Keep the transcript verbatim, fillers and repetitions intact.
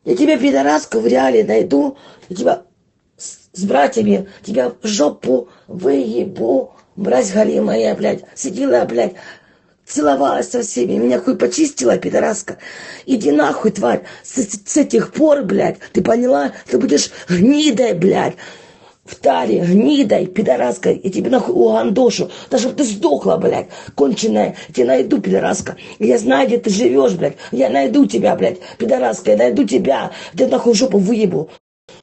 Я тебя, пидораску, в реале найду, я тебя с, с братьями, тебя в жопу выебу, мразь галимая, блядь, сидела, блядь, целовалась со всеми, меня хуй почистила, пидораска. Иди нахуй, тварь, с, с этих пор, блядь, ты поняла, ты будешь гнидой, блядь, в таре, гнидой, пидораской, я тебе нахуй угандошу, да чтоб ты сдохла, блядь, конченая, я тебя найду, пидораска, я знаю, где ты живешь, блядь, я найду тебя, блядь, пидораска, я найду тебя, я тебе нахуй в жопу выебу.